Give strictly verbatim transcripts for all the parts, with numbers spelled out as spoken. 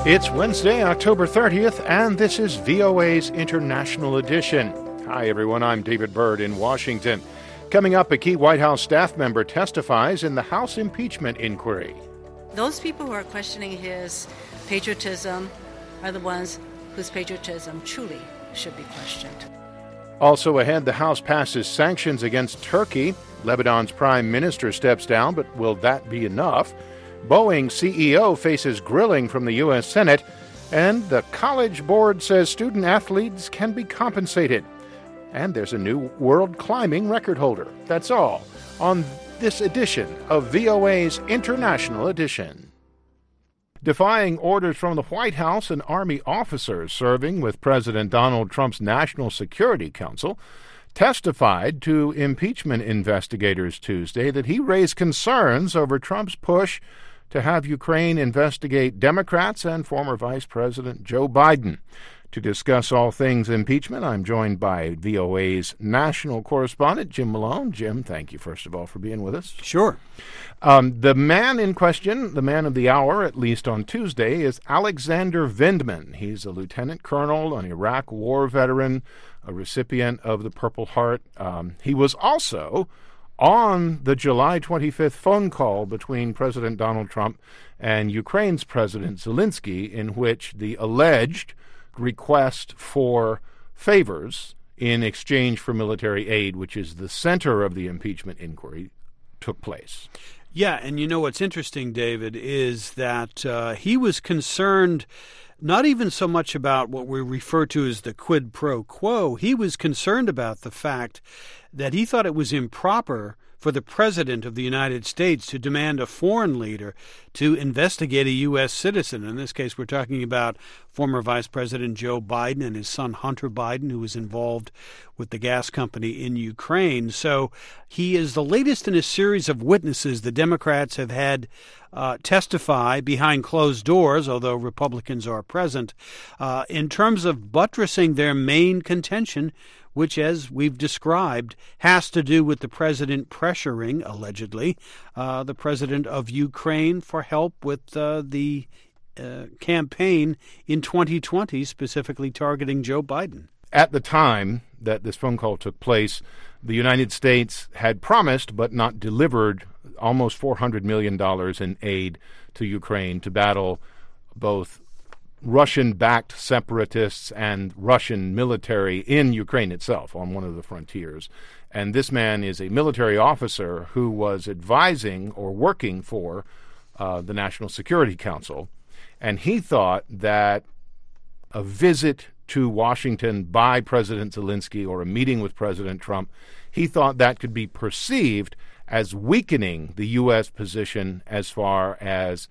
It's Wednesday, October thirtieth, and this is V O A's International Edition. Hi, everyone. I'm David Byrd in Washington. Coming up, a key White House staff member testifies in the House impeachment inquiry. Those people who are questioning his patriotism are the ones whose patriotism truly should be questioned. Also ahead, the House passes sanctions against Turkey. Lebanon's prime minister steps down, but will that be enough? Boeing C E O faces grilling from the U S Senate, and the College Board says student athletes can be compensated. And there's a new world climbing record holder. That's all on this edition of V O A's International Edition. Defying orders from the White House, an Army officer serving with President Donald Trump's National Security Council testified to impeachment investigators Tuesday that he raised concerns over Trump's push to have Ukraine investigate Democrats and former Vice President Joe Biden. To discuss all things impeachment, I'm joined by V O A's national correspondent, Jim Malone. Jim, thank you, first of all, for being with us. Sure. Um, the man in question, the man of the hour, at least on Tuesday, is Alexander Vindman. He's a lieutenant colonel, an Iraq war veteran, a recipient of the Purple Heart. Um, he was also on the July twenty-fifth phone call between President Donald Trump and Ukraine's President Zelensky, in which the alleged request for favors in exchange for military aid, which is the center of the impeachment inquiry, took place. Yeah, and you know what's interesting, David, is that uh, he was concerned not even so much about what we refer to as the quid pro quo. He was concerned about the fact that he thought it was improper for the President of the United States to demand a foreign leader to investigate a U S citizen. In this case, we're talking about former Vice President Joe Biden and his son Hunter Biden, who was involved with the gas company in Ukraine. So he is the latest in a series of witnesses the Democrats have had uh, testify behind closed doors, although Republicans are present, uh, in terms of buttressing their main contention, which, as we've described, has to do with the president pressuring, allegedly, uh, the president of Ukraine for help with uh, the uh, campaign in twenty twenty, specifically targeting Joe Biden. At the time that this phone call took place, the United States had promised but not delivered almost four hundred million dollars in aid to Ukraine to battle both Russian-backed separatists and Russian military in Ukraine itself on one of the frontiers. And this man is a military officer who was advising or working for uh, the National Security Council. And he thought that a visit to Washington by President Zelensky or a meeting with President Trump, he thought that could be perceived as weakening the U S position as far as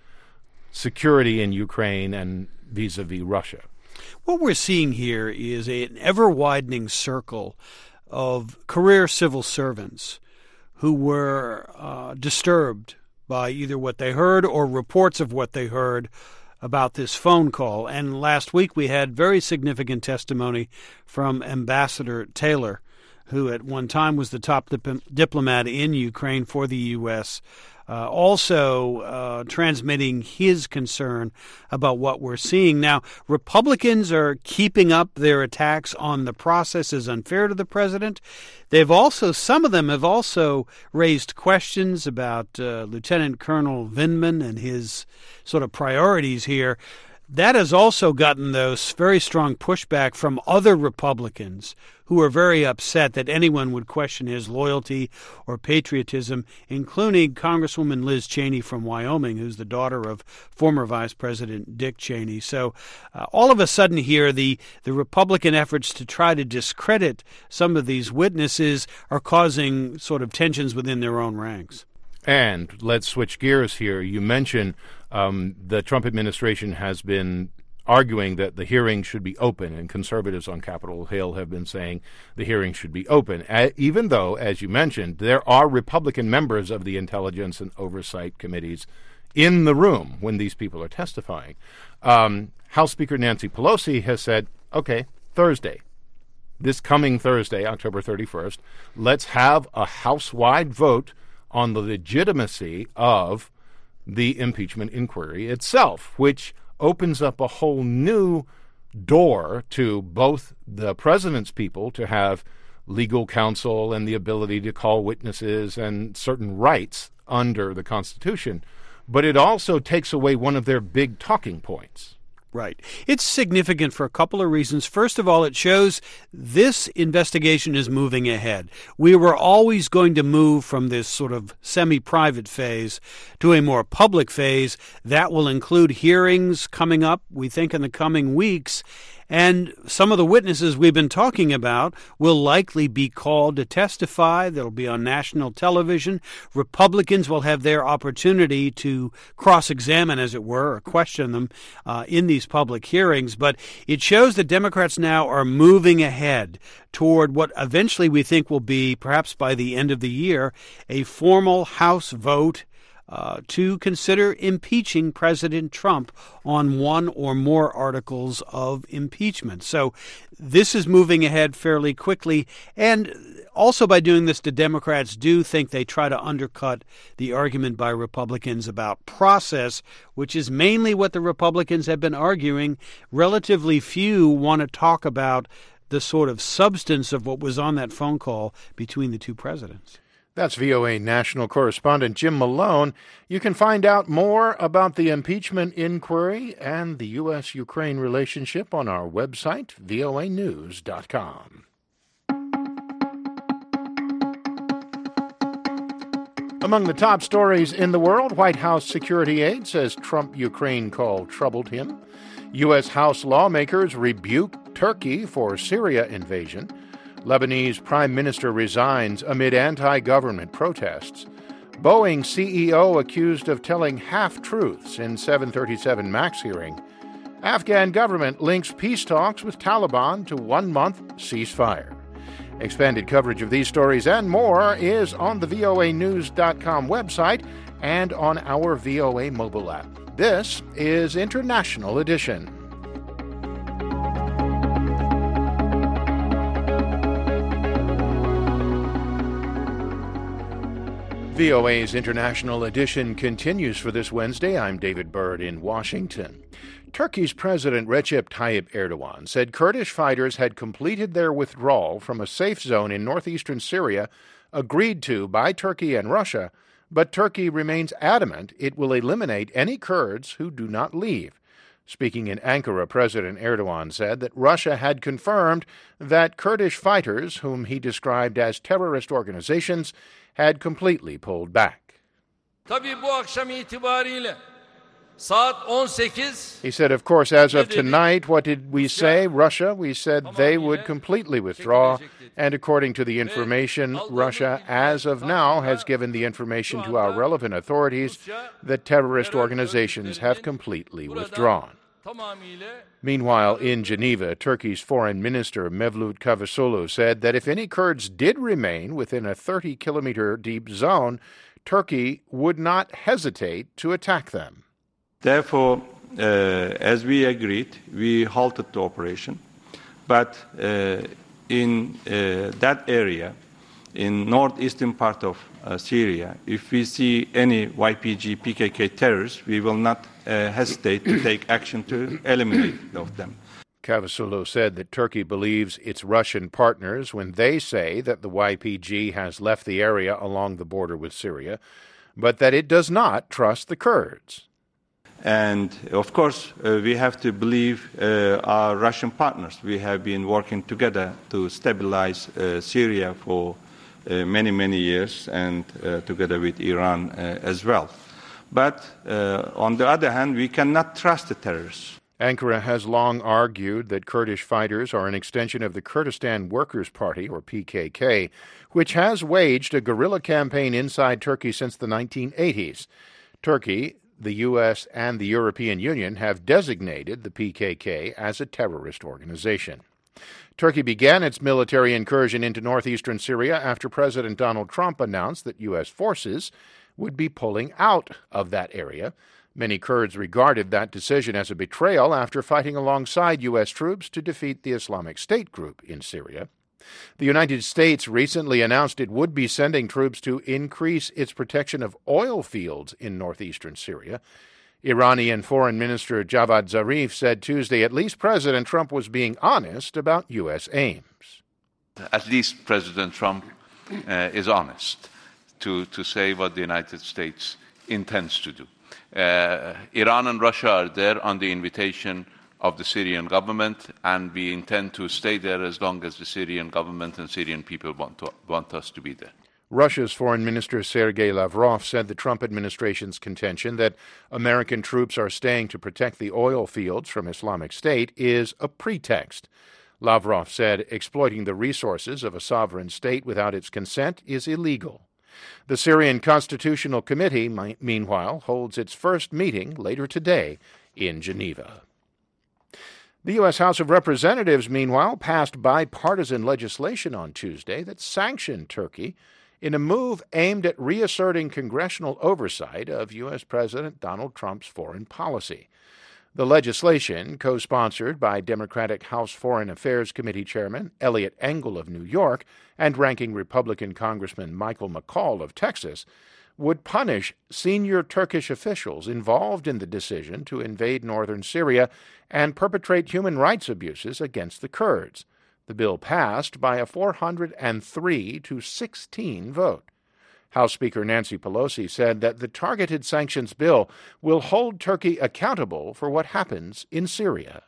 security in Ukraine and vis-a-vis Russia. What we're seeing here is a, an ever-widening circle of career civil servants who were uh, disturbed by either what they heard or reports of what they heard about this phone call. And last week we had very significant testimony from Ambassador Taylor, who at one time was the top dip- diplomat in Ukraine for the U S, Uh, also uh, transmitting his concern about what we're seeing. Now, Republicans are keeping up their attacks on the process as unfair to the president. They've also, some of them have also raised questions about uh, Lieutenant Colonel Vindman and his sort of priorities here. That has also gotten those very strong pushback from other Republicans who are very upset that anyone would question his loyalty or patriotism, including Congresswoman Liz Cheney from Wyoming, who's the daughter of former Vice President Dick Cheney. So uh, all of a sudden here, the, the Republican efforts to try to discredit some of these witnesses are causing sort of tensions within their own ranks. And let's switch gears here. You mentioned um, the Trump administration has been arguing that the hearing should be open, and conservatives on Capitol Hill have been saying the hearing should be open, uh, even though, as you mentioned, there are Republican members of the Intelligence and Oversight Committees in the room when these people are testifying. Um, House Speaker Nancy Pelosi has said, okay, Thursday, this coming Thursday, October thirty-first, let's have a House-wide vote on the legitimacy of the impeachment inquiry itself, which opens up a whole new door to both the president's people to have legal counsel and the ability to call witnesses and certain rights under the Constitution. But it also takes away one of their big talking points. Right. It's significant for a couple of reasons. First of all, it shows this investigation is moving ahead. We were always going to move from this sort of semi-private phase to a more public phase. That will include hearings coming up, we think, in the coming weeks. And some of the witnesses we've been talking about will likely be called to testify. They'll be on national television. Republicans will have their opportunity to cross-examine, as it were, or question them uh, in these public hearings. But it shows that Democrats now are moving ahead toward what eventually we think will be, perhaps by the end of the year, a formal House vote Uh, to consider impeaching President Trump on one or more articles of impeachment. So this is moving ahead fairly quickly. And also by doing this, the Democrats do think they try to undercut the argument by Republicans about process, which is mainly what the Republicans have been arguing. Relatively few want to talk about the sort of substance of what was on that phone call between the two presidents. That's V O A national correspondent Jim Malone. You can find out more about the impeachment inquiry and the U S Ukraine relationship on our website, V O A news dot com. Among the top stories in the world, White House security aide says Trump-Ukraine call troubled him. U S House lawmakers rebuke Turkey for Syria invasion. Lebanese prime minister resigns amid anti-government protests. Boeing C E O accused of telling half-truths in seven thirty-seven MAX hearing. Afghan government links peace talks with Taliban to one-month ceasefire. Expanded coverage of these stories and more is on the V O A news dot com website and on our V O A mobile app. This is International Edition. V O A's International Edition continues for this Wednesday. I'm David Byrd in Washington. Turkey's President Recep Tayyip Erdogan said Kurdish fighters had completed their withdrawal from a safe zone in northeastern Syria agreed to by Turkey and Russia, but Turkey remains adamant it will eliminate any Kurds who do not leave. Speaking in Ankara, President Erdogan said that Russia had confirmed that Kurdish fighters, whom he described as terrorist organizations, had completely pulled back. Tabii bu akşam itibariyle saat on sekiz. He said, of course, as of tonight, what did we say? Russia, we said they would completely withdraw. And according to the information, Russia, as of now, has given the information to our relevant authorities that terrorist organizations have completely withdrawn. Meanwhile, in Geneva, Turkey's Foreign Minister Mevlut Cavusoglu said that if any Kurds did remain within a thirty-kilometer deep zone, Turkey would not hesitate to attack them. Therefore, uh, as we agreed, we halted the operation. But uh, in uh, that area, in northeastern part of uh, Syria, if we see any Y P G P K K terrorists, we will not uh, hesitate to take action to eliminate of them. Cavusoglu said that Turkey believes its Russian partners when they say that the Y P G has left the area along the border with Syria, but that it does not trust the Kurds. And, of course, uh, we have to believe uh, our Russian partners. We have been working together to stabilize uh, Syria for uh, many, many years, and uh, together with Iran uh, as well. But, uh, on the other hand, we cannot trust the terrorists. Ankara has long argued that Kurdish fighters are an extension of the Kurdistan Workers' Party, or P K K, which has waged a guerrilla campaign inside Turkey since the nineteen eighties. Turkey, the U S, and the European Union have designated the P K K as a terrorist organization. Turkey began its military incursion into northeastern Syria after President Donald Trump announced that U S forces would be pulling out of that area. Many Kurds regarded that decision as a betrayal after fighting alongside U S troops to defeat the Islamic State group in Syria. The United States recently announced it would be sending troops to increase its protection of oil fields in northeastern Syria. Iranian Foreign Minister Javad Zarif said Tuesday at least President Trump was being honest about U S aims. At least President Trump uh, is honest to, to say what the United States intends to do. Uh, Iran and Russia are there on the invitation of the Syrian government, and we intend to stay there as long as the Syrian government and Syrian people want, to, want us to be there. Russia's Foreign Minister Sergei Lavrov said the Trump administration's contention that American troops are staying to protect the oil fields from Islamic State is a pretext. Lavrov said exploiting the resources of a sovereign state without its consent is illegal. The Syrian Constitutional Committee, meanwhile, holds its first meeting later today in Geneva. The U S. House of Representatives, meanwhile, passed bipartisan legislation on Tuesday that sanctioned Turkey in a move aimed at reasserting congressional oversight of U S. President Donald Trump's foreign policy. The legislation, co-sponsored by Democratic House Foreign Affairs Committee Chairman Eliot Engel of New York and ranking Republican Congressman Michael McCaul of Texas, would punish senior Turkish officials involved in the decision to invade northern Syria and perpetrate human rights abuses against the Kurds. The bill passed by a four hundred three to sixteen vote. House Speaker Nancy Pelosi said that the targeted sanctions bill will hold Turkey accountable for what happens in Syria.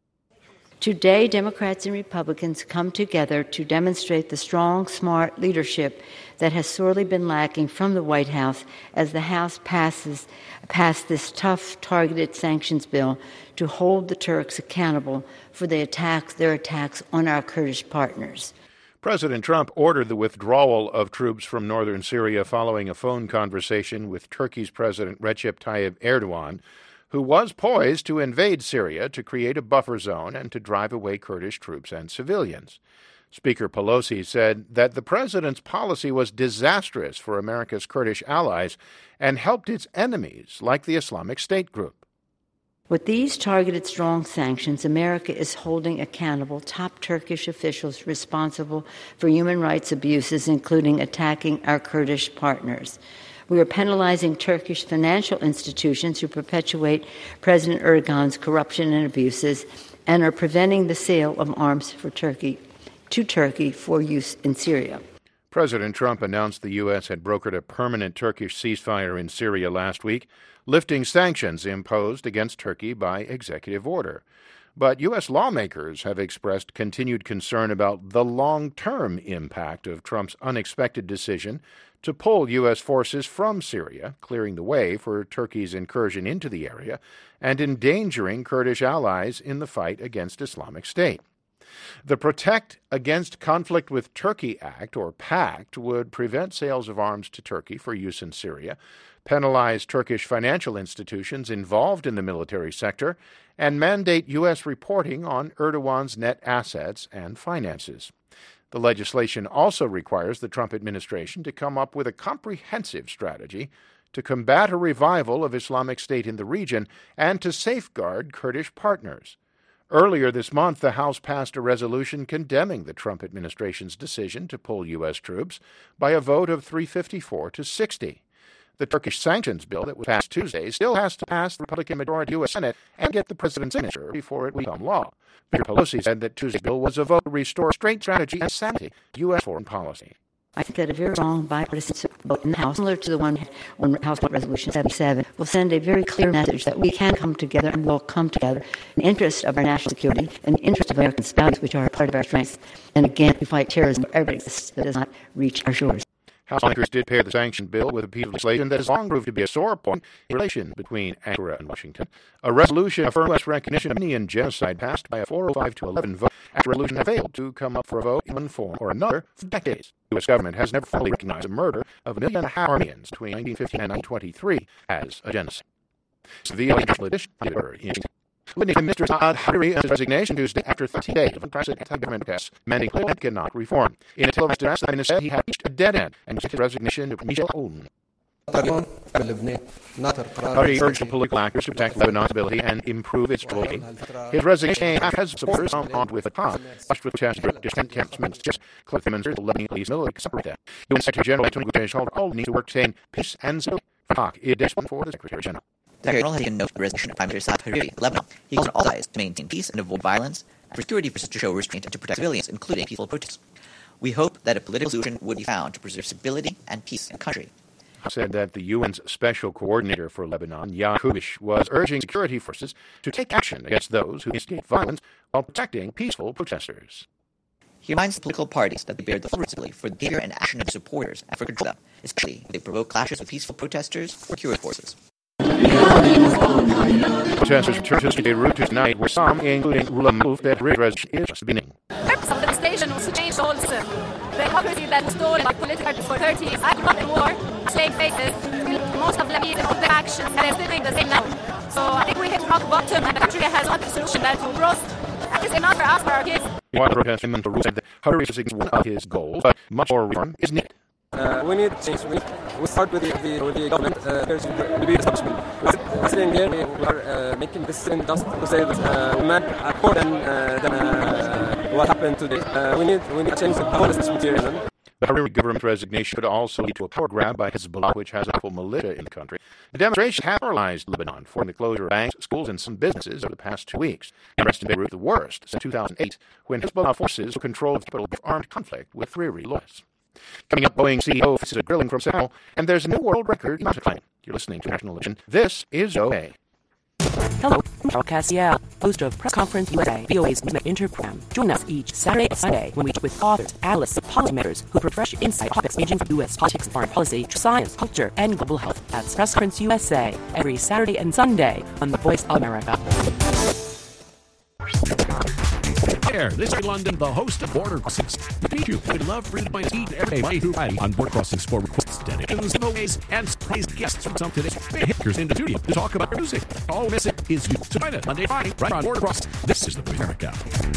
Today, Democrats and Republicans come together to demonstrate the strong, smart leadership that has sorely been lacking from the White House as the House passes passed this tough, targeted sanctions bill to hold the Turks accountable for the attacks, their attacks on our Kurdish partners. President Trump ordered the withdrawal of troops from northern Syria following a phone conversation with Turkey's President Recep Tayyip Erdogan, who was poised to invade Syria to create a buffer zone and to drive away Kurdish troops and civilians. Speaker Pelosi said that the president's policy was disastrous for America's Kurdish allies and helped its enemies, like the Islamic State group. With these targeted strong sanctions, America is holding accountable top Turkish officials responsible for human rights abuses, including attacking our Kurdish partners. We are penalizing Turkish financial institutions who perpetuate President Erdogan's corruption and abuses and are preventing the sale of arms for Turkey to Turkey for use in Syria. President Trump announced the U S had brokered a permanent Turkish ceasefire in Syria last week, lifting sanctions imposed against Turkey by executive order. But U S lawmakers have expressed continued concern about the long-term impact of Trump's unexpected decision to pull U S forces from Syria, clearing the way for Turkey's incursion into the area and endangering Kurdish allies in the fight against Islamic State. The Protect Against Conflict with Turkey Act, or PACT, would prevent sales of arms to Turkey for use in Syria, penalize Turkish financial institutions involved in the military sector, and mandate U S reporting on Erdogan's net assets and finances. The legislation also requires the Trump administration to come up with a comprehensive strategy to combat a revival of Islamic State in the region and to safeguard Kurdish partners. Earlier this month, the House passed a resolution condemning the Trump administration's decision to pull U S troops by a vote of three fifty-four to sixty. The Turkish sanctions bill that was passed Tuesday still has to pass the Republican-majority U S Senate and get the president's signature before it will become law. Speaker Pelosi said that Tuesday's bill was a vote to restore straight strategy and sanity to U S foreign policy. I think that a very strong bipartisan vote in the House, similar to the one on House Resolution seventy-seven, will send a very clear message that we can come together and will come together in the interest of our national security and the interest of American values, which are a part of our strengths. And again, we fight terrorism wherever it exists that does not reach our shores. House lawmakers did pair the sanction bill with a piece of legislation that has long proved to be a sore point in relation between Ankara and Washington. A resolution affirming U S recognition of Armenian genocide passed by a four oh five to eleven vote after a resolution had failed to come up for a vote in one form or another for decades. The U S government has never fully recognized the murder of a million and a half Armenians between nineteen fifteen and nineteen twenty-three as a genocide. The international edition of the order in Lieutenant Minister Saad Hariri announced his resignation Tuesday after thirty days of unprecedented anti-government protests, demanding clear economic reform. In a televised address, the minister said he had reached a dead end and took his resignation to Michel Aoun. Hariri urged the political actors to protect Lebanon's stability and improve its stability. His resignation came after his supporters, armed with a car, rushed with protests and distant camps, just close demonstrators, the Lebanese police military separate them. U N Secretary General Antonio Guterres called all need to work to maintain peace and stability. Iraq is desperate for the Secretary General. The Secretary General has taken note of the resignation of Prime Minister Saad Hariri of Lebanon. He calls on all sides to maintain peace and avoid violence, and for security forces to show restraint and to protect civilians, including peaceful protests. We hope that a political solution would be found to preserve stability and peace in the country. Said that the U N's Special Coordinator for Lebanon, Jan Kubish, was urging security forces to take action against those who instigate violence while protecting peaceful protesters. He reminds the political parties that they bear the full responsibility for the behavior and action of their supporters and for control of them, especially if they provoke clashes with peaceful protesters or security forces. Protesters returned to Beirut tonight, where some, including Rula Mouf, that redress is beginning. The purpose of the demonstration was to change the whole system. The hypocrisy that was stolen by political parties for thirty years after the war, slave faces, most of Lebanese and all the actions, and they're still doing the same now. So I think we hit rock bottom, and the country has not the solution that will growth. That is enough for us, for our kids. While protesting, Mansour said that Hariri is one of his goals, but much more reform is needed. Uh, we need change. We, we start with the, the, with the government. Uh, there's to be establishment. We're sitting here. We, we are uh, making this decision just to say that uh, man more than, uh, than uh, what happened today. Uh, we need we need to change the policies material. The Hariri government resignation could also lead to a power grab by Hezbollah, which has a powerful militia in the country. The demonstrations have paralyzed Lebanon, forcing the closure of banks, schools, and some businesses over the past two weeks. Unrest in Beirut the worst since two thousand eight, when Hezbollah forces took control of the capital of armed conflict with Hariri loyalists. Coming up, Boeing C E O faces a grilling from Seattle, and there's a new world record not declining. You're listening to National Edition. This is O A. Hello, I'm Charles Cassiel, host of Press Conference U S A, V O A's Newsmaker Inter program. Join us each Saturday and Sunday when we talk with authors, analysts, and policymakers who provide fresh insight on topics ranging from U S politics and foreign policy to science, culture, and global health. That's Press Conference U S A every Saturday and Sunday on The Voice of America. There, this is London, the host of Border Crossings. We teach you would love for you to find each every day who write on Border Crossings for requests, dedications, giveaways, and surprise guests from some today's hitters in the studio to talk about music. All miss it is you. So find it Monday, Friday, right on Border Crossings. This is the America.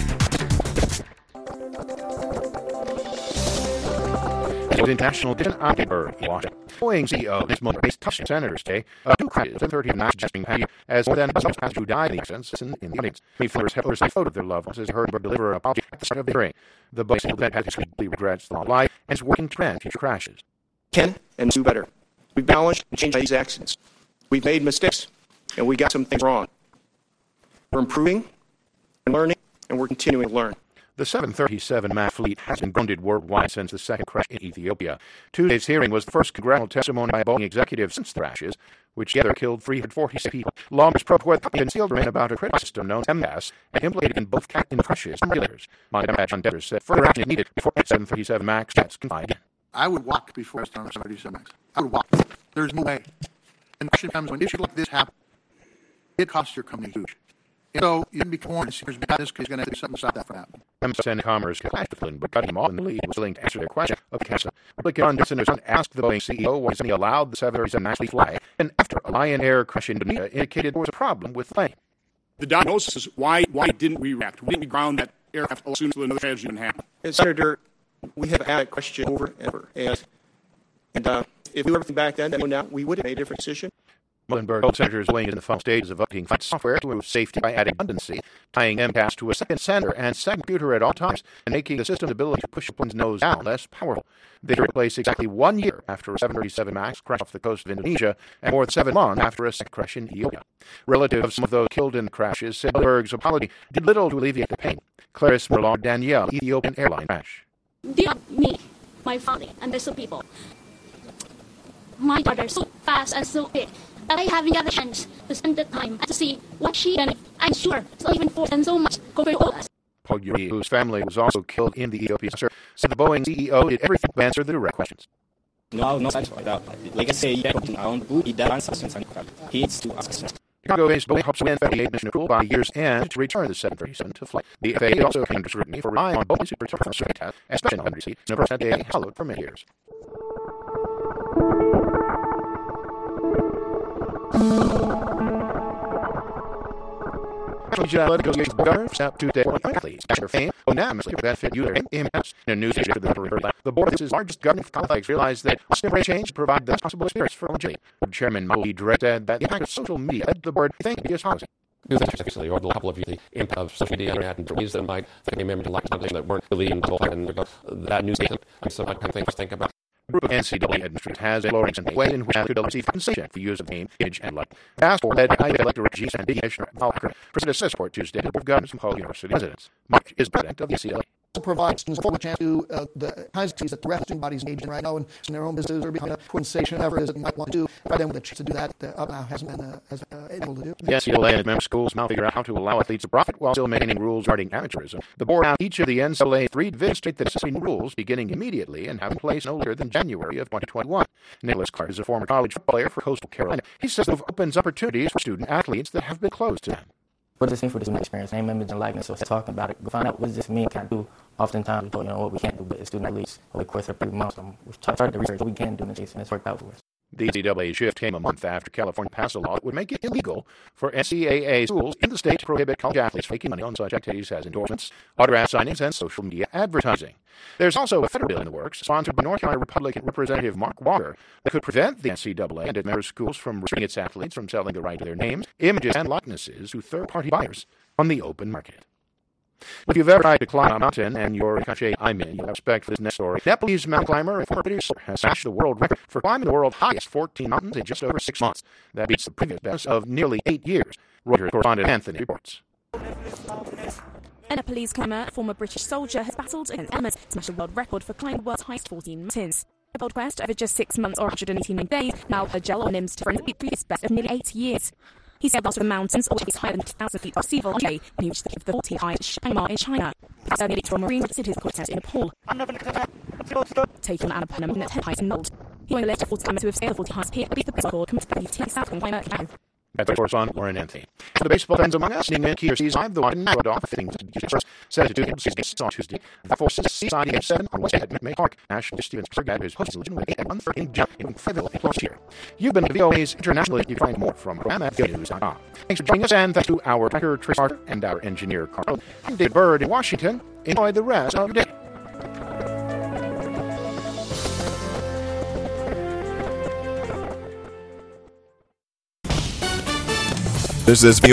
The International Edition on Pittsburgh, Washington. Boeing C E O this morning faced tough senators today. Uh, two crashes and thirty not suggesting panic as more than a dozen passengers who died in the accidents in, in the audience. Many flyers have oversight photo of their loved ones as heard them deliver an apology at the start of the hearing. The Boeing C E O has exclusively regrets the long life and is working to prevent future crashes. Can and do better. We've balanced and changed these accidents. We've made mistakes and we got some things wrong. We're improving and learning, and we're continuing to learn. The seven thirty-seven MAX fleet has been grounded worldwide since the second crash in Ethiopia. Tuesday's hearing was the first congressional testimony by a Boeing executive since the crashes, which together killed three hundred forty-six people. Lawmakers probed whether the company concealed remain about a critical system known as M A S and implicated in both cat in the crashes and regulators. Monica John Devers said further action is needed before seven thirty-seven MAX jets can fly again. I would walk before I was on a seven thirty-seven MAX. I would walk. There's no way. And the question comes when issues like this happen, it costs your company huge. And so you can be warned, there's this is going to do something to stop that from happening. M S N Commerce clashed with Lynn, but cut him off in the lead was willing to answer their question of Casa. Republican Anderson asked the Boeing C E O why he allowed the seven thirty-seven MAX to fly, and after a Lion Air crash in Indonesia indicated there was a problem with the plane. The diagnosis is why why didn't we react? Why didn't we ground that aircraft as soon as another tragedy didn't happen? And Senator, we have had that question over and over. And, and uh, if we were everything back then, then now we would have made a different decision. Muhlenberg told senators weighing in the final stages of updating flight software to improve safety by adding redundancy, tying M C A S to a second sender and second computer at all times, and making the system's ability to push a plane's nose down less powerful. They took place exactly one year after a seven thirty-seven MAX crashed off the coast of Indonesia, and more than seven months after a second crash in Ethiopia. Relatives of some of those killed in the crashes said Muhlenberg's apology did little to alleviate the pain. Clarice Merlon Danielle, Ethiopian airline crash. Dear me, my family, and the so people. My daughter so fast and so big. That I haven't got the chance to spend the time and to see what she and I'm sure so even for and so much compared to all of us. Paul Yuri, whose family was also killed in the Ethiopian disaster, said the Boeing C E O did everything to answer the direct questions. No, no satisfied. Like I say, around who did that answer and he needs to ask. Chicago-based Boeing hopes to win fifty-eight mission approval by year's end to return the seven thirty-seven to flight. The F A A also came under scrutiny for relying on Boeing to return from straight test, especially on N B C, and of course that day followed for many years. National Negotiations Governor snap Tuesday for athletes. After fame, unanimously benefit you in M S. In a news issue, the the board of its largest governing colleagues realized that temporary change provide the best possible experience for longevity. Chairman Maui Direct said that the impact of social media led the board to think it is policy. New things recently, over the couple of years, the impact of social media, internet, and ways that might think maybe to lack something that weren't really in the whole and that news system. So I can think think about. A group of N C double A administrators has a Lawrence way in which the N C double A receive compensation for use of name, image, and likeness. Task Force led by Electorate G. and Commissioner Paul Hacker presented a support Tuesday to the Board of Governors from Hull University residents. Mark is president of the N C double A. To provide students a full chance to uh, the kinds of activities that the rest of student bodies engage in right now and in their own businesses or behind a organization, whatever it is that they might want to do, provide them with a chance to do that that up now hasn't been uh, as, uh, able to do. The N C double A and its member schools now figure out how to allow athletes to profit while still maintaining rules regarding amateurism. The board asked each of the N C double A three divisions to state the necessary new rules beginning immediately and have in place no later than January of twenty twenty-one. Nicholas Clark is a former college football player for Coastal Carolina. He says it opens opportunities for student athletes that have been closed to them. What does this mean for the student experience? Name, image, and likeness. So talking about it, we find out what does this mean, can I do. Oftentimes, we don't know what we can't do, but as student athletes, over the course of three months, um, we've started to research what we can do in the case, and it's worked out for us. The N C double A shift came a month after California passed a law that would make it illegal for N C double A schools in the state to prohibit college athletes making money on such activities as endorsements, autograph signings, and social media advertising. There's also a federal bill in the works, sponsored by North Carolina Republican Representative Mark Walker, that could prevent the N C double A and its member schools from restricting its athletes from selling the right to their names, images, and likenesses to third-party buyers on the open market. If you've ever tried to climb a mountain and you're a country I'm in, you'll have respect for this next story. Nepalese mountain climber and former producer has smashed the world record for climbing the world's highest fourteen mountains in just over six months. That beats the previous best of nearly eight years. Reuters correspondent Anthony reports. A Nepalese climber, former British soldier, has battled against elements to smash a world record for climbing the world's highest fourteen mountains. A bold quest over just six months or one hundred eighty-nine days, now a gel on Nims to friends the previous best of nearly eight years. He sailed out of the mountains, which is higher than two thousand feet of sea level on day, when he reached the, the fourteenth highest Chiang Mai in China. He sailed nearly to a marine city's quartet in Nepal, taking on Annapurna in the tenth highest in Mold. He won a list of forty climbers who have scaled the forty highest peak, but beat the best record committed by the T South and climber Yang. That's our correspondent Lauren Anthony. For the baseball fans among us, Ning Key or Seaside, the one in Narodoff, fitting to the first, set to do games on Tuesday. The forces Seaside Game seven on Wednesday at McMay Park. National Stevens Sergad is hosting Legion with eight at one thirty in jump in Fayetteville last year. You've been to V O A's International. You can find more from the program at v o a news dot com. Thanks for joining us, and thanks to our tracker, Trish Carter, and our engineer, Carl. I'm David Bird in Washington. Enjoy the rest of your day. This is